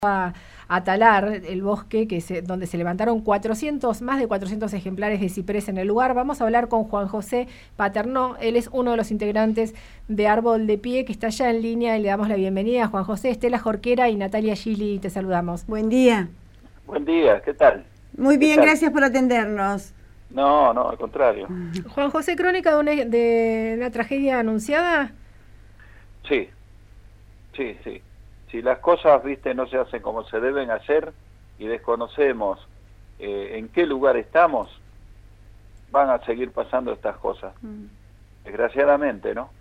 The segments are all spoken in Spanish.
a talar el bosque donde se levantaron más de 400 ejemplares de ciprés en el lugar. Vamos a hablar con Juan José Paternò. Él es uno de los integrantes de Árbol de Pie, que está ya en línea, y le damos la bienvenida. Juan José, Estela Jorquera y Natalia Gili, te saludamos. Buen día. Buen día, ¿qué tal? Muy bien, gracias por atendernos. No, al contrario. Juan José, ¿crónica de una tragedia anunciada? Sí. Si las cosas, no se hacen como se deben hacer y desconocemos en qué lugar estamos, van a seguir pasando estas cosas. Desgraciadamente, ¿no?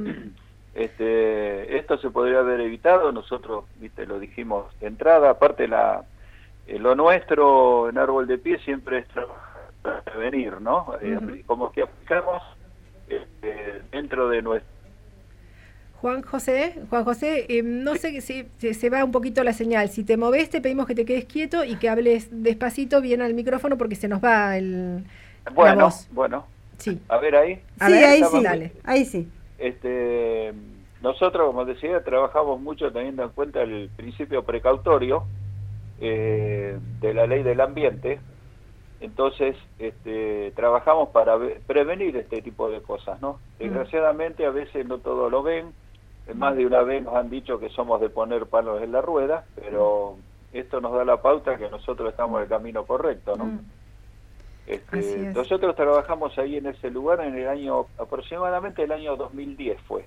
Esto se podría haber evitado. Nosotros, lo dijimos de entrada. Aparte, lo nuestro en Árbol de Pie siempre es prevenir, ¿no? Como que aplicamos dentro de nuestro... Juan José, no sé si se va un poquito la señal. Si te movés, te pedimos que te quedes quieto y que hables despacito bien al micrófono, porque se nos va la voz. Bueno. Sí. A ver ahí. Ahí sí, dale. Ahí sí. Nosotros, como decía, trabajamos mucho teniendo en cuenta el principio precautorio de la ley del ambiente. Entonces, trabajamos para prevenir este tipo de cosas, ¿no? Desgraciadamente, a veces no todos lo ven. Más de una vez nos han dicho que somos de poner palos en la rueda, pero esto nos da la pauta que nosotros estamos en el camino correcto, ¿no? Nosotros trabajamos ahí en ese lugar en el año, aproximadamente el año 2010 fue,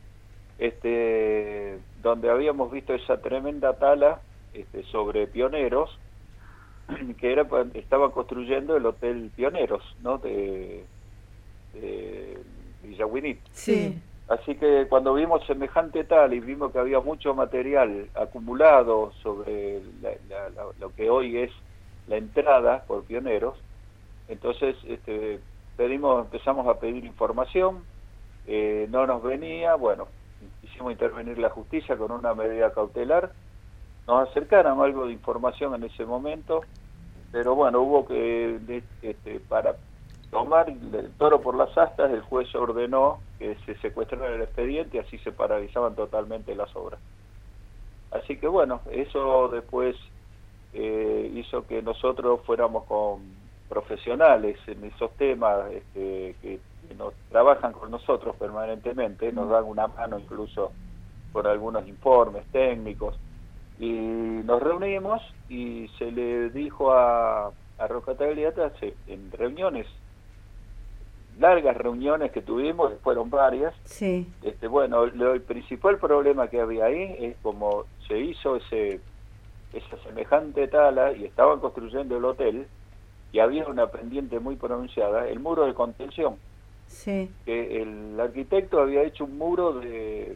donde habíamos visto esa tremenda tala sobre Pioneros, que estaban construyendo el Hotel Pioneros, ¿no? De Villa Huinit. Sí. Así que cuando vimos semejante tal y vimos que había mucho material acumulado sobre lo que hoy es la entrada por Pioneros, entonces empezamos a pedir información, no nos venía, bueno, hicimos intervenir la justicia con una medida cautelar, nos acercaron algo de información en ese momento, pero bueno, hubo que, para tomar el toro por las astas, el juez ordenó que se secuestrara el expediente y así se paralizaban totalmente las obras. Así que bueno, eso después hizo que nosotros fuéramos con profesionales en esos temas que nos trabajan con nosotros permanentemente, nos dan una mano incluso con algunos informes técnicos, y nos reunimos y se le dijo a Roca Tagliata en reuniones, largas reuniones que tuvimos, fueron varias. Sí. Bueno, el principal problema que había ahí es como se hizo esa semejante tala y estaban construyendo el hotel y había una pendiente muy pronunciada, el muro de contención. Sí. Que el arquitecto había hecho un muro de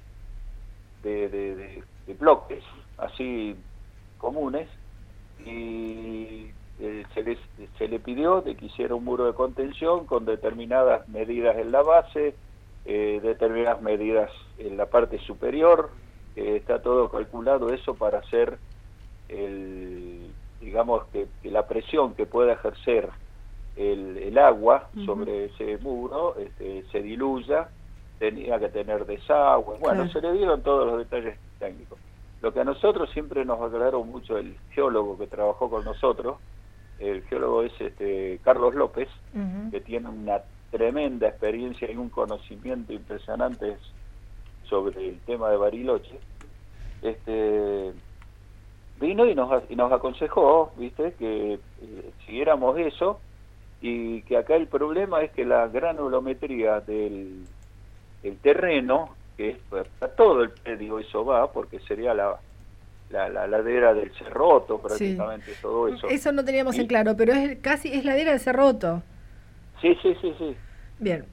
bloques así comunes y se le pidió de que hiciera un muro de contención con determinadas medidas en la base, determinadas medidas en la parte superior, está todo calculado eso para hacer digamos que la presión que pueda ejercer el agua sobre ese muro se diluya, tenía que tener desagüe, bueno, se le dieron todos los detalles técnicos. Lo que a nosotros siempre nos aclaró mucho el geólogo que trabajó con nosotros, el geólogo es Carlos López, que tiene una tremenda experiencia y un conocimiento impresionante sobre el tema de Bariloche. Vino y nos aconsejó, que siguiéramos eso, y que acá el problema es que la granulometría del terreno, que es para todo el predio, eso va, porque sería la ladera del Cerroto, prácticamente, sí. Todo eso. Eso no teníamos en claro, pero es ladera del Cerroto. Sí. Bien.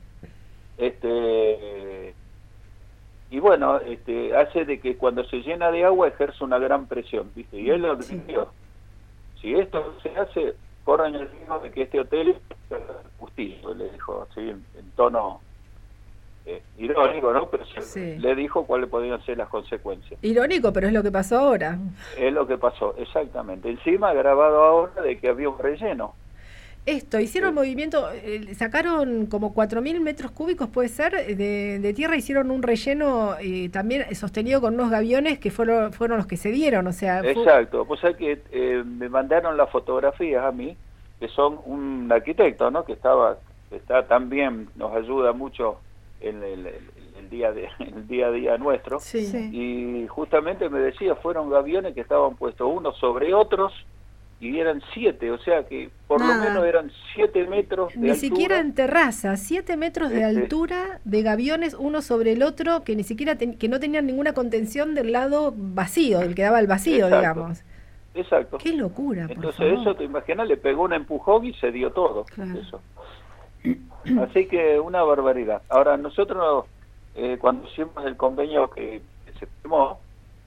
Y bueno, hace de que cuando se llena de agua ejerce una gran presión, ¿viste? Y él lo advirtió. Si esto se hace, corren el riesgo de que este hotel justicia, le dijo así en tono irónico, ¿no? Pero le dijo cuáles podían ser las consecuencias. Irónico, pero es lo que pasó ahora. Es lo que pasó, exactamente. Encima grabado ahora de que había un relleno. Hicieron movimiento, sacaron como 4.000 metros cúbicos, puede ser, de tierra, hicieron un relleno también sostenido con unos gaviones que fueron los que se dieron, o sea... Exacto, pues es que me mandaron las fotografías a mí, que son un arquitecto, ¿no? Que está también, nos ayuda mucho en el día a día nuestro, Sí. Y justamente me decía, fueron gaviones que estaban puestos unos sobre otros, y eran 7, o sea que por lo menos eran 7 metros de Ni altura. siquiera en terraza, 7 metros de altura de gaviones uno sobre el otro, que ni siquiera que no tenían ninguna contención del lado vacío, del que daba el vacío, digamos. Exacto. Qué locura, Entonces por favor. eso, te imaginas, le pegó un empujón y se dio todo. Claro. Eso. Así que una barbaridad. Ahora nosotros, cuando hicimos el convenio que se firmó,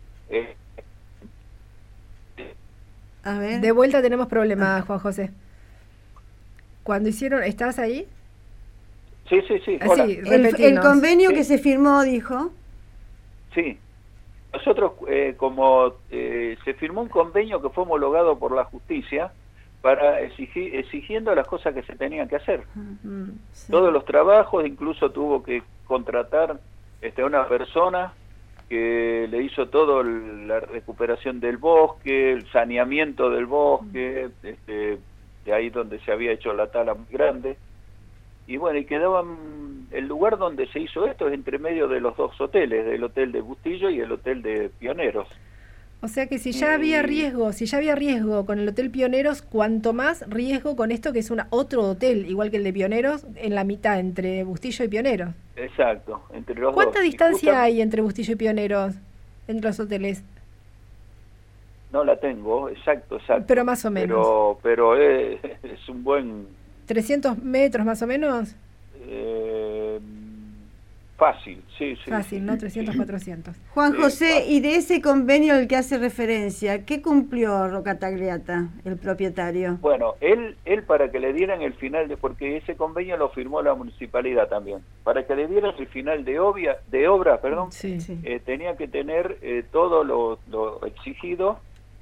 A ver. De vuelta tenemos problemas, Juan José. Cuando hicieron, ¿estás ahí? sí, hola. Sí, El convenio Sí. que se firmó, dijo. Sí, nosotros como se firmó un convenio que fue homologado por la justicia para exigiendo las cosas que se tenían que hacer. Sí. Todos los trabajos, incluso tuvo que contratar a una persona que le hizo todo la recuperación del bosque, el saneamiento del bosque, de ahí donde se había hecho la tala muy grande. Y bueno, y quedaban, el lugar donde se hizo esto es entre medio de los dos hoteles, del hotel de Bustillo y el hotel de Pioneros. O sea que si ya había riesgo con el Hotel Pioneros, cuanto más riesgo con esto que es otro hotel, igual que el de Pioneros, en la mitad, entre Bustillo y Pioneros. Exacto, entre los dos. ¿Cuánta distancia hay entre Bustillo y Pioneros, entre los hoteles? No la tengo, exacto. Pero más o menos. Pero es un buen... 300 metros más o menos. Fácil, sí. Fácil, ¿no? 300, 400. Juan José, fácil. y de ese convenio al que hace referencia, ¿qué cumplió Roca Tagliata, el propietario? Bueno, él para que le dieran el final porque ese convenio lo firmó la municipalidad también, para que le dieran el final de obra, Sí. tenía que tener todo lo exigido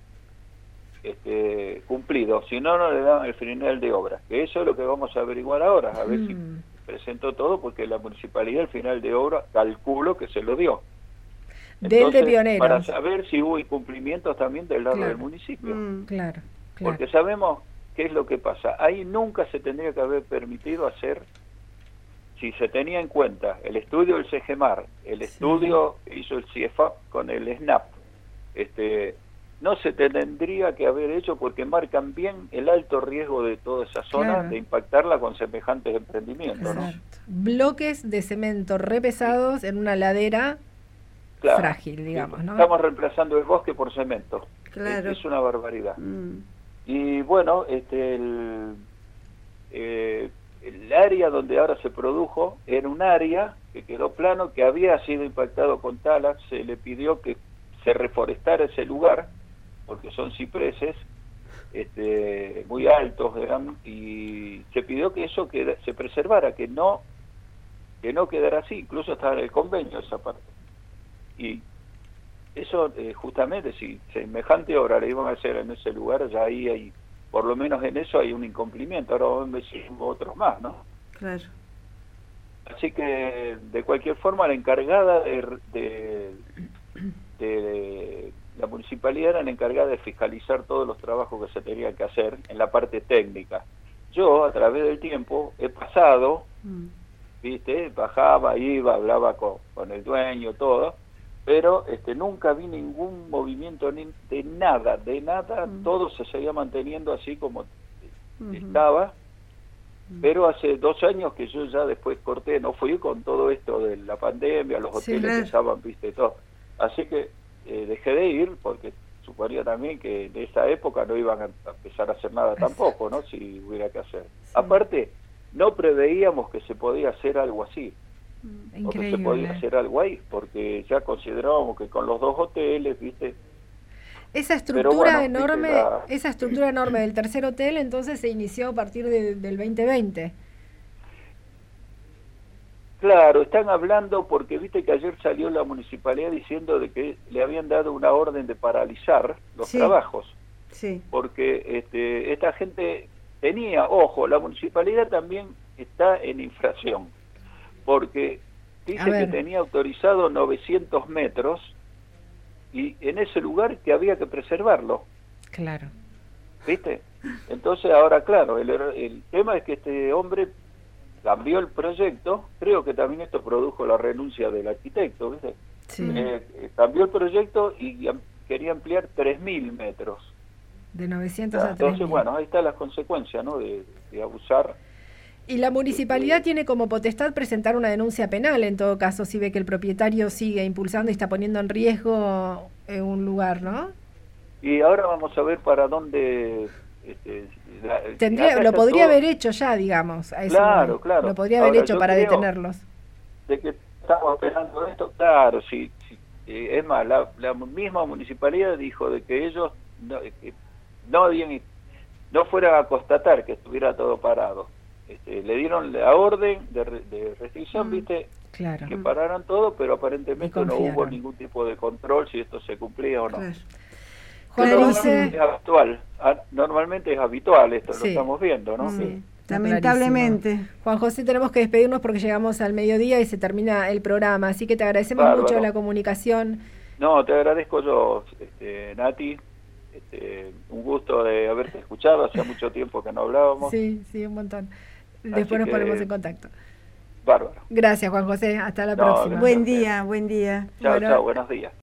cumplido, si no, no le daban el final de obra, que eso es lo que vamos a averiguar ahora, a ver si presentó todo, porque la municipalidad el final de obra calculo que se lo dio. Del de Pioneros. Para saber si hubo incumplimientos también del lado del municipio. Claro. Porque sabemos qué es lo que pasa. Ahí nunca se tendría que haber permitido hacer, si se tenía en cuenta el estudio del CEGEMAR, el estudio que hizo el CIEFAP con el SNAP, no se tendría que haber hecho porque marcan bien el alto riesgo de toda esa zona de impactarla con semejantes emprendimientos, ¿no? Bloques de cemento re pesados en una ladera frágil, digamos, ¿no? Estamos reemplazando el bosque por cemento. Claro. Es una barbaridad. Y bueno, el área donde ahora se produjo era un área que quedó plano, que había sido impactado con talas, se le pidió que se reforestara ese lugar, porque son cipreses muy altos, y se pidió que eso se preservara, que no quedara así, incluso estaba en el convenio esa parte. Y eso justamente, si semejante obra le iban a hacer en ese lugar, ya ahí hay, por lo menos en eso hay un incumplimiento, ahora vamos a ver si hubo otros más, ¿no? Claro. Así que, de cualquier forma, la encargada de la municipalidad era la encargada de fiscalizar todos los trabajos que se tenían que hacer en la parte técnica. Yo, a través del tiempo, he pasado, ¿viste? Bajaba, iba, hablaba con el dueño, todo, pero nunca vi ningún movimiento de nada, todo se seguía manteniendo así como estaba, pero hace 2 años que yo ya después corté, no fui con todo esto de la pandemia, los hoteles que estaban, viste, todo. Así que dejé de ir porque suponía también que de esa época no iban a empezar a hacer nada tampoco, ¿no? Si hubiera que hacer. Aparte, no preveíamos que se podía hacer algo así. O que se podía hacer algo ahí, porque ya considerábamos que con los 2 hoteles, viste, esa estructura enorme del tercer hotel entonces se inició a partir del 2020. Claro, están hablando porque viste que ayer salió la municipalidad diciendo de que le habían dado una orden de paralizar los trabajos, porque esta gente ojo, la municipalidad también está en infracción, porque dice que tenía autorizado 900 metros y en ese lugar que había que preservarlo. Claro. ¿Viste? Entonces ahora, claro, el tema es que este hombre cambió el proyecto, creo que también esto produjo la renuncia del arquitecto, ¿viste? Sí. Cambió el proyecto y quería ampliar 3.000 metros. De 900 a 3.000. Entonces, bueno, ahí están las consecuencias, ¿no? De abusar. Y la municipalidad tiene como potestad presentar una denuncia penal, en todo caso, si ve que el propietario sigue impulsando y está poniendo en riesgo un lugar, ¿no? Y ahora vamos a ver para dónde... lo podría haber hecho ya, digamos. A eso claro. Lo podría haber hecho para detenerlos. De que estamos esperando esto, claro, sí. Es más, la misma municipalidad dijo de que ellos no fueran a constatar que estuviera todo parado. Le dieron la orden de restricción, ¿viste? Claro. Que pararan todo, pero aparentemente no hubo ningún tipo de control si esto se cumplía o no. Claro. Normalmente es habitual esto, sí. Lo estamos viendo, ¿no? Sí. Lamentablemente. Clarísimo. Juan José, tenemos que despedirnos porque llegamos al mediodía y se termina el programa, así que te agradecemos mucho la comunicación. No, te agradezco yo, Nati. Un gusto de haberte escuchado, hacía mucho tiempo que no hablábamos. Sí, un montón. Después nos ponemos en contacto. Bárbaro. Gracias, Juan José, hasta la próxima. Buen día. Chao, buenos días.